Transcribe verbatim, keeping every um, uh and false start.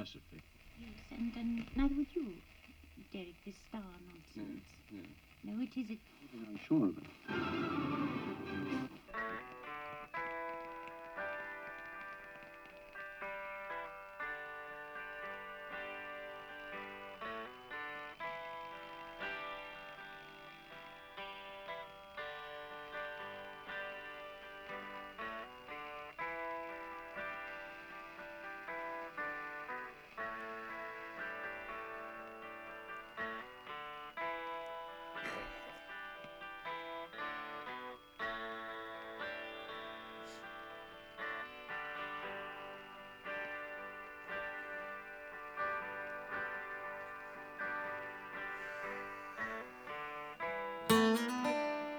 mercifully. Yes, and, and neither would you, Derek, this star nonsense. No, no. No, it isn't. I'm sure of it.